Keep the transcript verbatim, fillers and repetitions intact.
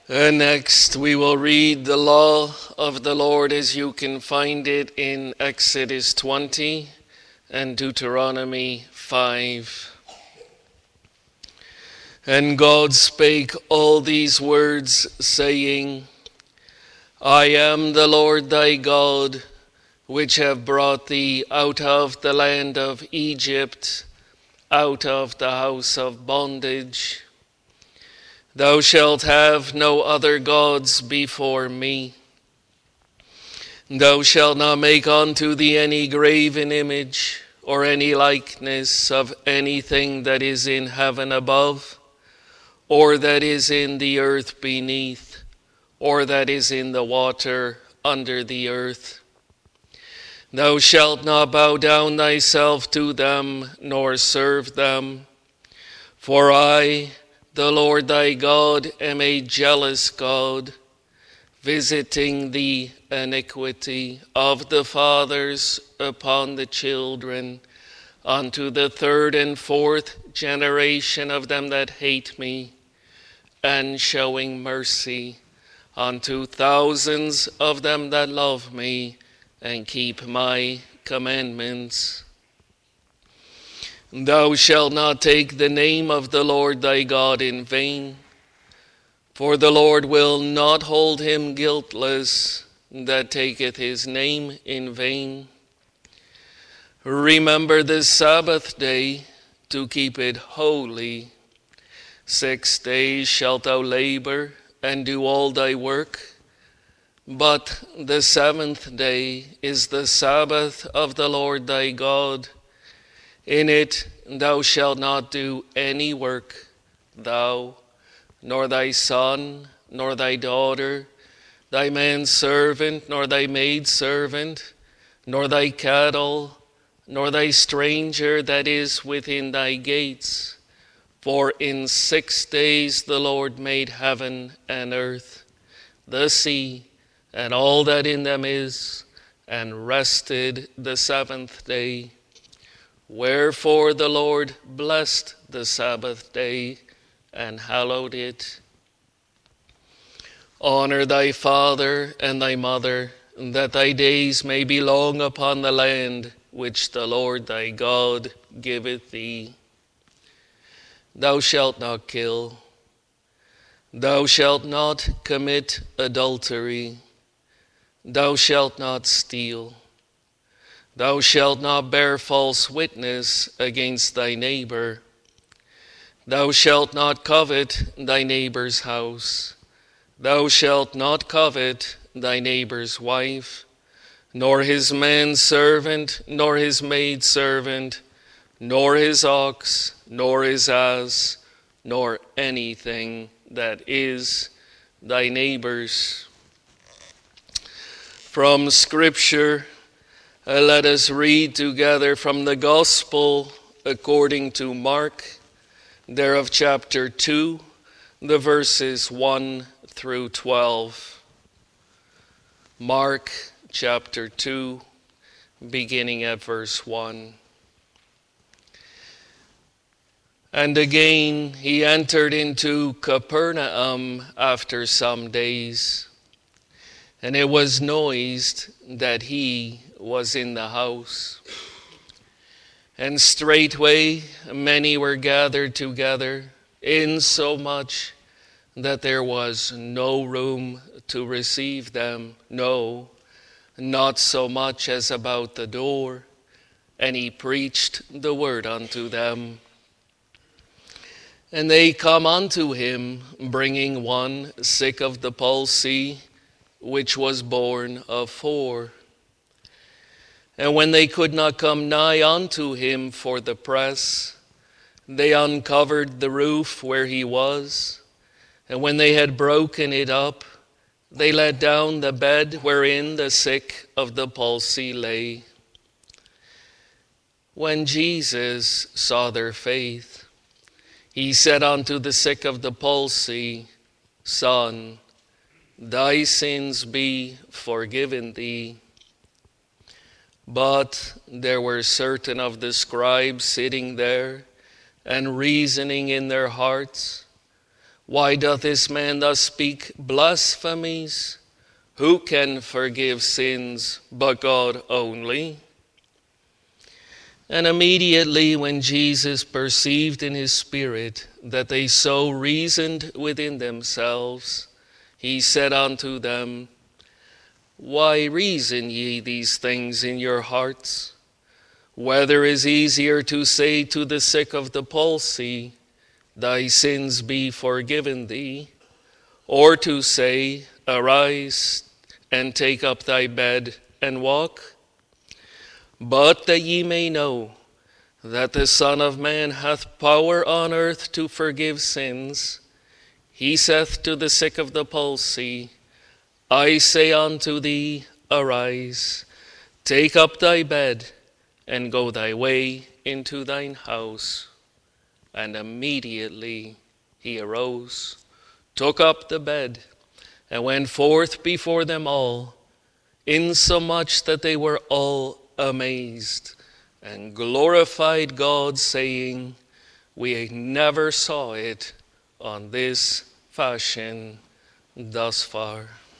And next we will read the law of the Lord as you can find it in Exodus twenty and Deuteronomy five. And God spake all these words, saying, I am the Lord thy God, which have brought thee out of the land of Egypt, out of the house of bondage. Thou shalt have no other gods before me. Thou shalt not make unto thee any graven image, or any likeness of anything that is in heaven above, or that is in the earth beneath, or that is in the water under the earth. Thou shalt not bow down thyself to them, nor serve them. For I, the Lord thy God, am a jealous God, visiting the iniquity of the fathers upon the children, unto the third and fourth generation of them that hate me, and showing mercy unto thousands of them that love me, and keep my commandments. Thou shalt not take the name of the Lord thy God in vain, for the Lord will not hold him guiltless that taketh his name in vain. Remember the Sabbath day to keep it holy. Six days shalt thou labor and do all thy work, but the seventh day is the Sabbath of the Lord thy God. In it thou shalt not do any work, thou, nor thy son, nor thy daughter, thy manservant, nor thy maidservant, nor thy cattle, nor thy stranger that is within thy gates. For in six days the Lord made heaven and earth, the sea, and all that in them is, and rested the seventh day. Wherefore the Lord blessed the Sabbath day and hallowed it. Honor thy father and thy mother, that thy days may be long upon the land which the Lord thy God giveth thee. Thou shalt not kill. Thou shalt not commit adultery. Thou shalt not steal. Thou shalt not bear false witness against thy neighbor. Thou shalt not covet thy neighbor's house. Thou shalt not covet thy neighbor's wife, nor his manservant, nor his maidservant, nor his ox, nor his ass, nor anything that is thy neighbor's. From Scripture, Uh, let us read together from the Gospel according to Mark, thereof chapter two, the verses one through twelve. Mark chapter two, beginning at verse one. And again he entered into Capernaum after some days, and it was noised that he was in the house. And straightway many were gathered together, insomuch that there was no room to receive them, no, not so much as about the door. And he preached the word unto them. And they come unto him, bringing one sick of the palsy, which was born of four. And when they could not come nigh unto him for the press, they uncovered the roof where he was. And when they had broken it up, they let down the bed wherein the sick of the palsy lay. When Jesus saw their faith, he said unto the sick of the palsy, Son, thy sins be forgiven thee. But there were certain of the scribes sitting there, and reasoning in their hearts, Why doth this man thus speak blasphemies? Who can forgive sins but God only? And immediately when Jesus perceived in his spirit that they so reasoned within themselves, he said unto them, Why reason ye these things in your hearts? Whether is easier to say to the sick of the palsy, Thy sins be forgiven thee, or to say, Arise, and take up thy bed, and walk? But that ye may know that the Son of Man hath power on earth to forgive sins, he saith to the sick of the palsy, I say unto thee, Arise, take up thy bed, and go thy way into thine house. And immediately he arose, took up the bed, and went forth before them all, insomuch that they were all amazed, and glorified God, saying, We never saw it on this fashion thus far.